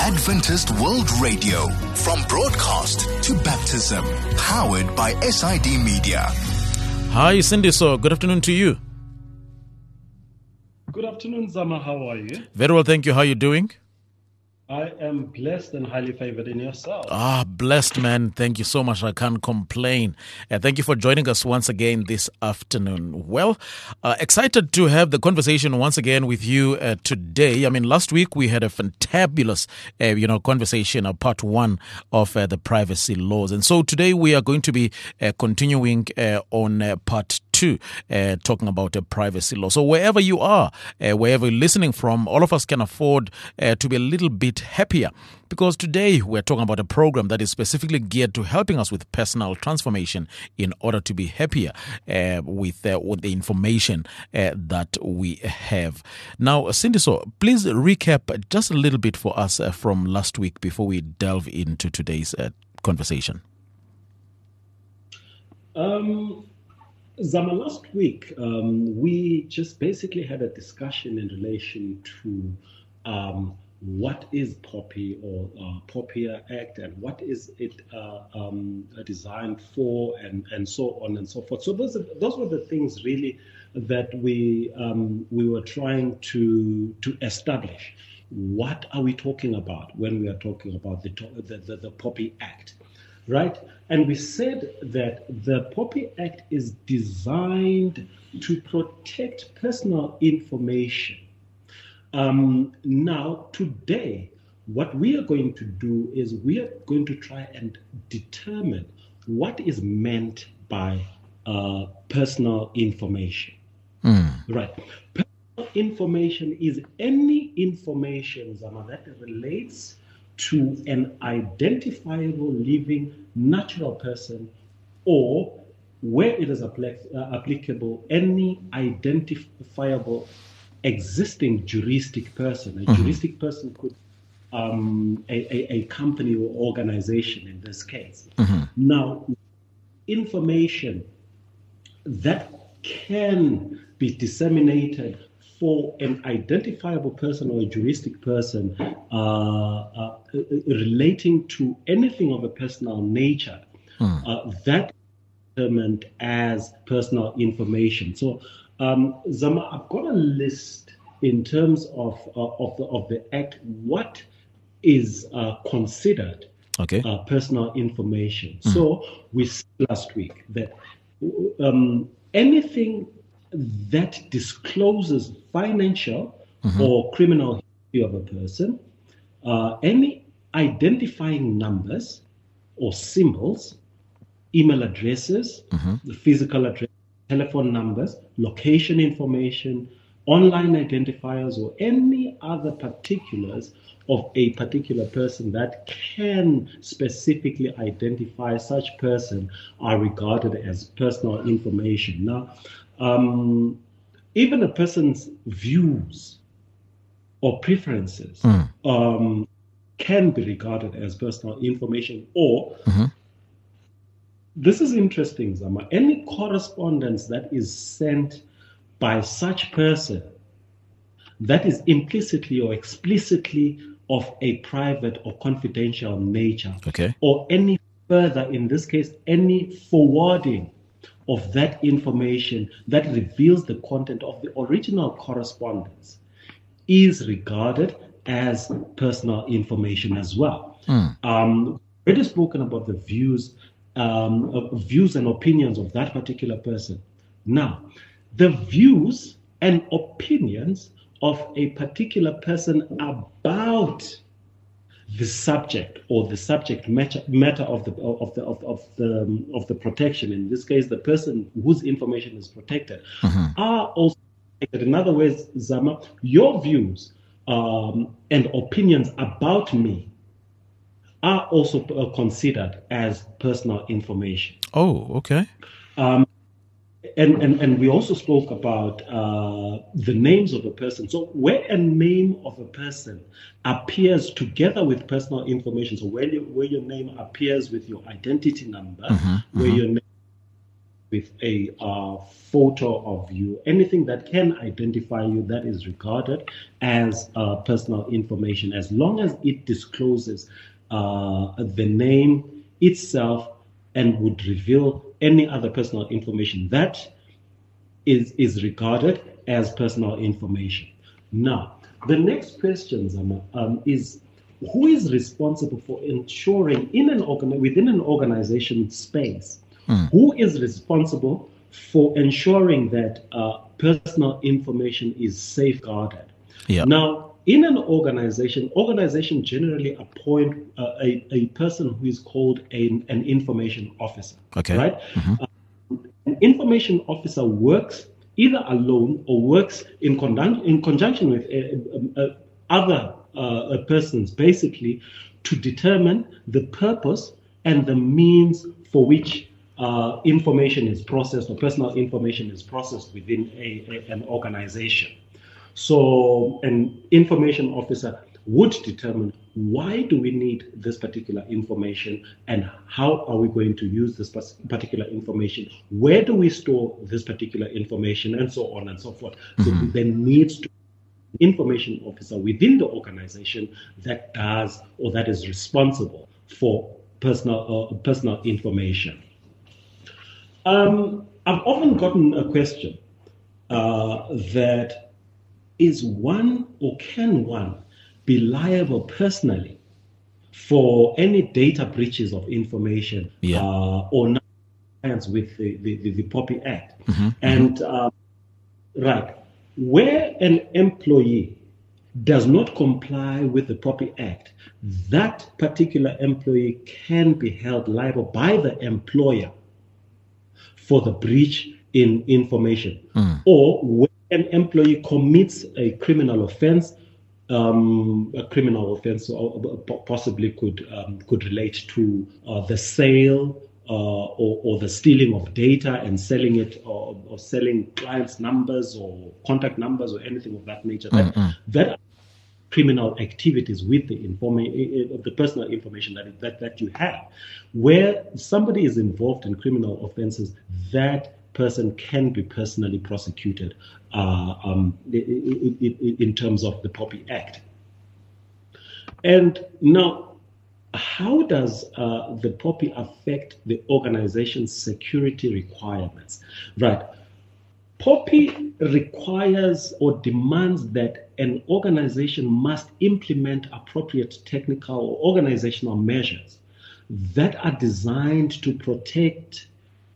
Adventist World Radio, from broadcast to baptism, powered by SID Media. Hi, Cindy. So, good afternoon to you. Good afternoon, Zama. How are you? Very well, thank you. How are you doing? I am blessed and highly favored in yourself. Blessed, man. Thank you so much. I can't complain. Thank you for joining us once again this afternoon. Well, excited to have the conversation once again with you today. I mean, last week we had a fantabulous, conversation, part one of the privacy laws. And so today we are going to be continuing on part two, talking about a privacy law. So wherever you are, wherever you're listening from, all of us can afford to be a little bit happier, because today we're talking about a program that is specifically geared to helping us with personal transformation in order to be happier with the information that we have. Now, Cindy, so please recap just a little bit for us from last week before we delve into today's conversation. Zama, last week we just basically had a discussion in relation to what is POPI or POPIA Act, and what is it designed for, and so on and so forth. So those were the things really that we were trying to establish. What are we talking about when we are talking about the POPI Act, right? And we said that the POPI Act is designed to protect personal information. Now, today, what we are going to do is we are going to try and determine what is meant by personal information. Right. Personal information is any information, Zama, that relates to an identifiable living natural person, or where it is applicable, any identifiable existing juristic person. A juristic person could a company or organization in this case. Now, information that can be disseminated for an identifiable person or a juristic person relating to anything of a personal nature, that is determined as personal information. So, Zama, I've got a list in terms of the Act, what is considered personal information. So we said last week that anything that discloses financial or criminal history of a person, any identifying numbers or symbols, email addresses, the physical address, telephone numbers, location information, online identifiers, or any other particulars of a particular person that can specifically identify such person are regarded as personal information. Now, even a person's views or preferences can be regarded as personal information, or this is interesting, Zama. Any correspondence that is sent by such person that is implicitly or explicitly of a private or confidential nature, or any further, in this case, any forwarding of that information that reveals the content of the original correspondence, is regarded as personal information as well. We've already spoken about the views and opinions of that particular person. Now, the views and opinions of a particular person about the subject or the subject matter of the protection, in this case, the person whose information is protected, are also protected. In other words, Zama, your views and opinions about me are also considered as personal information. Oh, okay. And we also spoke about the names of a person. So where a name of a person appears together with personal information, so where your name appears with your identity number, where your name with a photo of you, anything that can identify you, that is regarded as personal information, as long as it discloses the name itself and would reveal any other personal information that is regarded as personal information. Now, the next question, Zama, is who is responsible for ensuring within an organization space, who is responsible for ensuring that personal information is safeguarded? Yeah. Now, in an organization generally appoint a person who is called an information officer. Okay. Right? An information officer works either alone or works in conjunction with other persons, basically, to determine the purpose and the means for which information is processed or personal information is processed within an organization. So an information officer would determine why do we need this particular information and how are we going to use this particular information, where do we store this particular information, and so on and so forth. So there needs to be an information officer within the organization that does or that is responsible for personal information. I've often gotten a question that is one or can one be liable personally for any data breaches of information or non-compliance with the POPI Act? And right, where an employee does not comply with the POPI Act, that particular employee can be held liable by the employer for the breach in information. Or when an employee commits a criminal offense, possibly could relate to the sale or the stealing of data and selling it, or selling clients' numbers or contact numbers or anything of that nature. That are criminal activities with the personal information that you have. Where somebody is involved in criminal offenses, that person can be personally prosecuted in terms of the POPI Act. And now, how does the POPI affect the organization's security requirements? Right. POPI requires or demands that an organization must implement appropriate technical or organizational measures that are designed to protect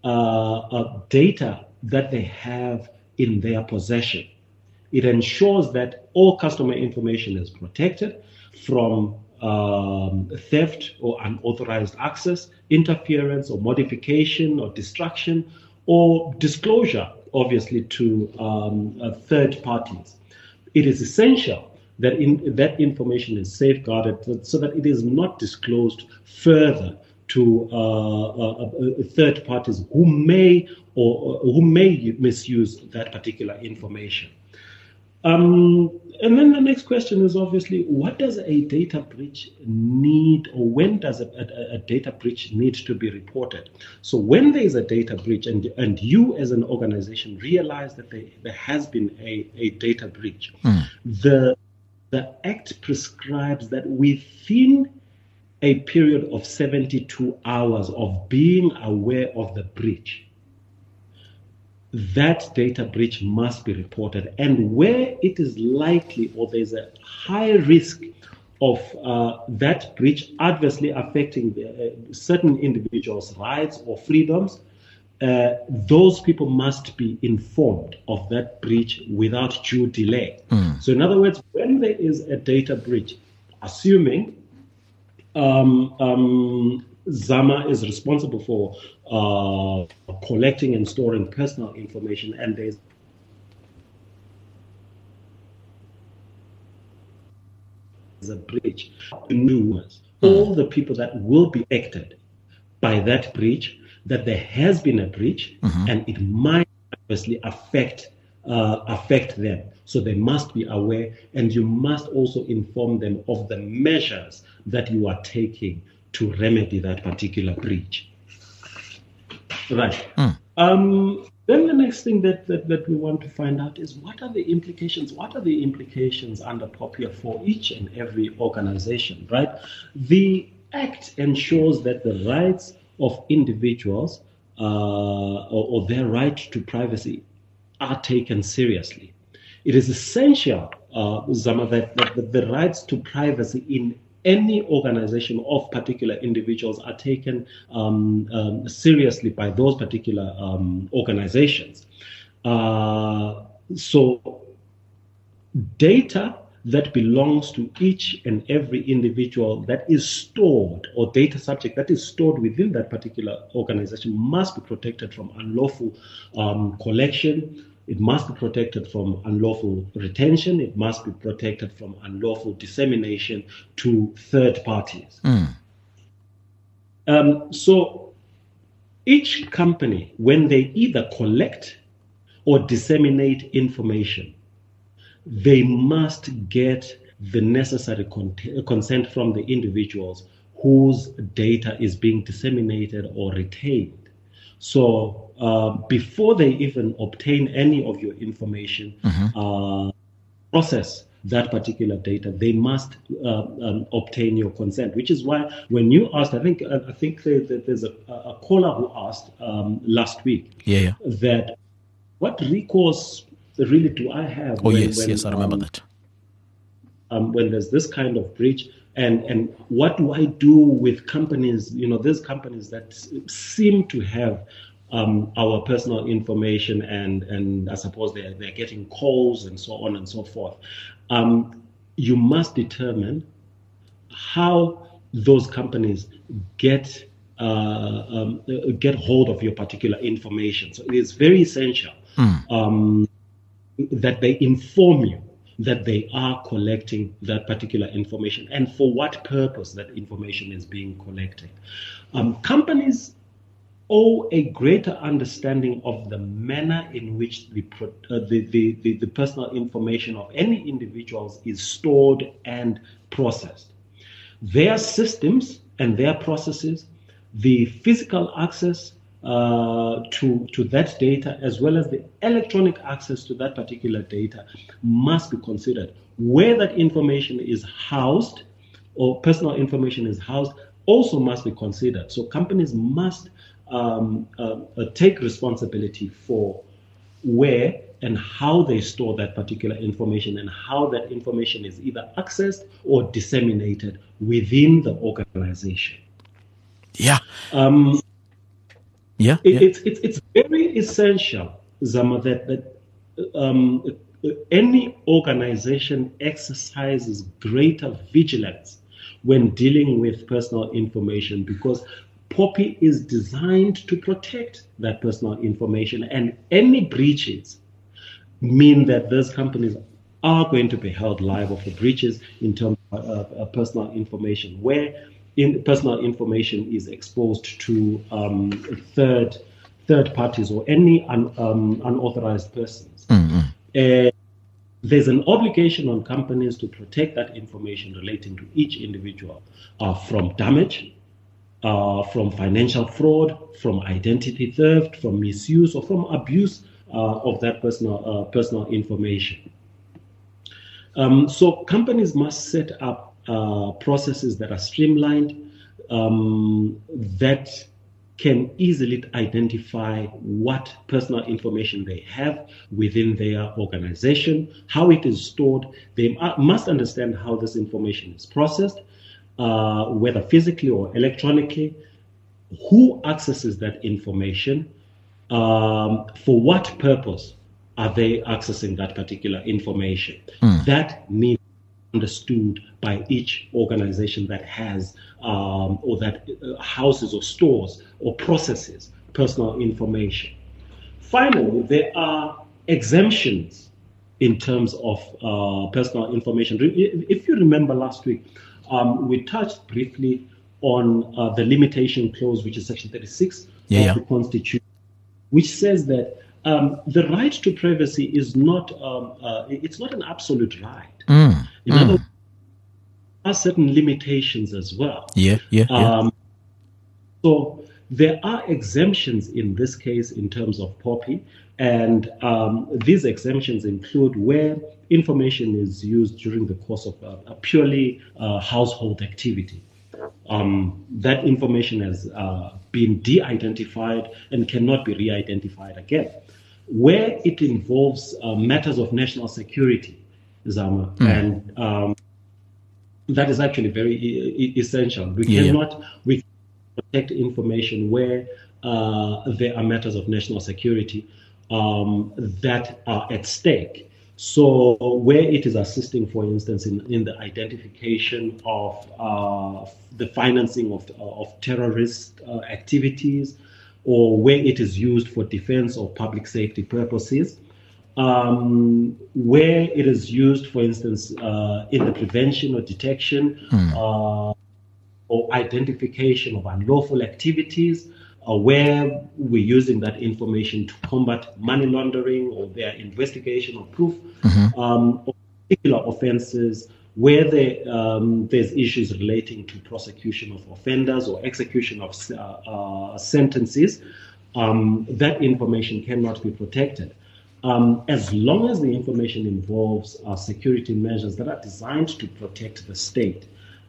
data that they have in their possession. It ensures that all customer information is protected from theft or unauthorized access, interference or modification or destruction, or disclosure, obviously, to third parties. It is essential that that information is safeguarded so that it is not disclosed further to third parties who may misuse that particular information. And then the next question is obviously, what does a data breach need, or when does a data breach need to be reported? So when there is a data breach and you as an organization realize that there has been a data breach, the Act prescribes that within a period of 72 hours of being aware of the breach, that data breach must be reported. And where it is likely or there's a high risk of that breach adversely affecting certain individuals' rights or freedoms, those people must be informed of that breach without due delay. So in other words, when there is a data breach, assuming Zama is responsible for collecting and storing personal information, and there's a breach, all the people that will be affected by that breach, that there has been a breach, and it might obviously affect them. So they must be aware, and you must also inform them of the measures that you are taking to remedy that particular breach. Right. Then the next thing that we want to find out is what are the implications? What are the implications under POPIA for each and every organization, right? The Act ensures that the rights of individuals or their right to privacy are taken seriously. It is essential, Zama, that the rights to privacy in any organization of particular individuals are taken seriously by those particular organizations. So data that belongs to each and every individual that is stored, or data subject that is stored within that particular organization, must be protected from unlawful collection. It must be protected from unlawful retention. It must be protected from unlawful dissemination to third parties. So each company, when they either collect or disseminate information, they must get the necessary consent from the individuals whose data is being disseminated or retained. So before they even obtain any of your information, process that particular data, they must obtain your consent. Which is why when you asked, I think there's a caller who asked last week that what recourse really do I have? Yes, I remember that. When there's this kind of breach, and what do I do with companies? There's companies that seem to have our personal information, and I suppose they're getting calls and so on and so forth. You must determine how those companies get hold of your particular information. So it is very essential that they inform you that they are collecting that particular information and for what purpose that information is being collected. Companies owe a greater understanding of the manner in which the personal information of any individuals is stored and processed. Their systems and their processes, the physical access to that data, as well as the electronic access to that particular data, must be considered. Where that information is housed, or personal information is housed, also must be considered. So companies must take responsibility for where and how they store that particular information, and how that information is either accessed or disseminated within the organization. It's very essential, Zama, that any organization exercises greater vigilance when dealing with personal information, because POPI is designed to protect that personal information, and any breaches mean that those companies are going to be held liable for breaches in terms of personal information, where personal information is exposed to third parties or any unauthorized persons. There's an obligation on companies to protect that information relating to each individual from damage, from financial fraud, from identity theft, from misuse, or from abuse of that personal information. So companies must set up processes that are streamlined, that can easily identify what personal information they have within their organization, how it is stored. They must understand how this information is processed, whether physically or electronically, who accesses that information, for what purpose are they accessing that particular information. That needs understood by each organization that has or that houses or stores or processes personal information. Finally, there are exemptions in terms of personal information. If you remember last week, we touched briefly on the limitation clause, which is section 36 of the Constitution, which says that the right to privacy is not it's not an absolute right. In other words, there are certain limitations as well. So There are exemptions in this case in terms of POPI, and these exemptions include where information is used during the course of a purely household activity. That information has been de-identified and cannot be re-identified again. Where it involves matters of national security, Zama, and that is actually very essential. We cannot protect information where there are matters of national security that are at stake. So where it is assisting, for instance, in the identification of the financing of terrorist activities, or where it is used for defense or public safety purposes, where it is used, for instance, in the prevention or detection or identification of unlawful activities, where we're using that information to combat money laundering or their investigation or proof of particular offenses, where there's issues relating to prosecution of offenders or execution of sentences, that information cannot be protected. As long as the information involves security measures that are designed to protect the state,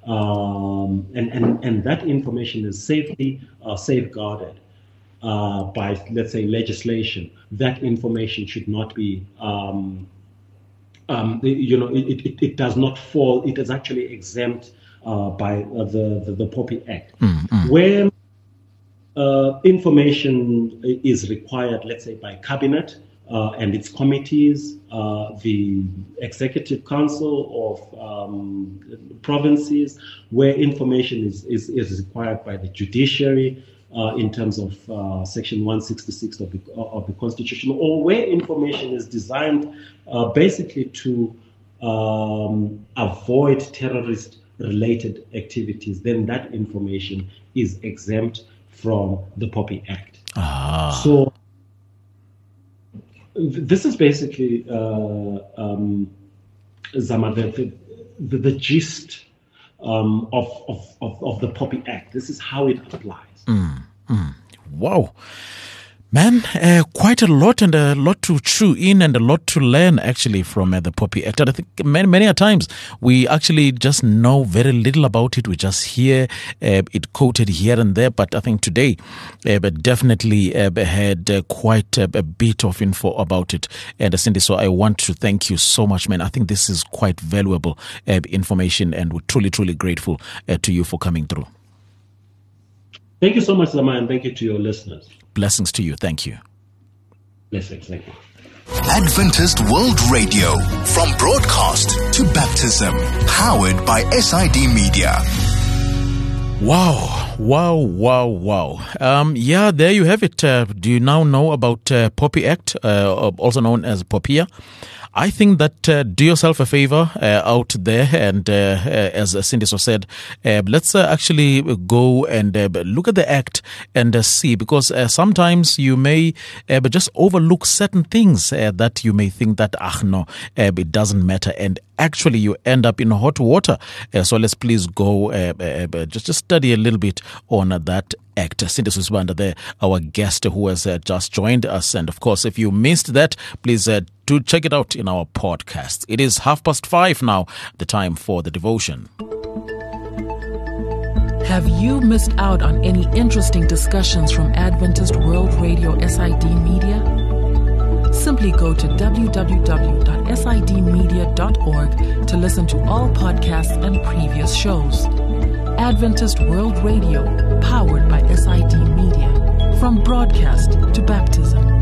and that information is safely safeguarded by, let's say, legislation, that information should not be, it does not fall, it is actually exempt by the POPI Act. Where information is required, let's say, by cabinet and its committees, the executive council of provinces, where information is required by the judiciary in terms of Section 166 of the Constitution, or where information is designed basically to avoid terrorist-related activities, then that information is exempt from the POPI Act. So this is basically, Zama, the gist of the POPI Act. This is how it applies. Wow. Man, quite a lot and a lot to chew in and a lot to learn actually from the POPI Act. I think many a times we actually just know very little about it. We just hear it quoted here and there. But I think today definitely had quite a bit of info about it. And Cindy, so I want to thank you so much, man. I think this is quite valuable information, and we're truly, truly grateful to you for coming through. Thank you so much, Zama, and thank you to your listeners. Blessings to you. Thank you. Blessings. Thank you. Adventist World Radio, from broadcast to baptism, powered by SID Media. Wow. Yeah, there you have it. Do you now know about POPI Act, also known as POPIA? I think that do yourself a favor out there, and as Cindy so said, let's actually go and look at the act and see, because sometimes you may just overlook certain things that you may think that, no, it doesn't matter, and actually you end up in hot water. So let's please go just study a little bit on that act. Cindy Susibanda there, our guest who has just joined us. And of course, if you missed that, please do check it out in our podcast. It is 5:30 now, the time for the devotion. Have you missed out on any interesting discussions from Adventist World Radio SID Media? Simply go to www.sidmedia.org to listen to all podcasts and previous shows. Adventist World Radio, powered by SID Media. From broadcast to baptism.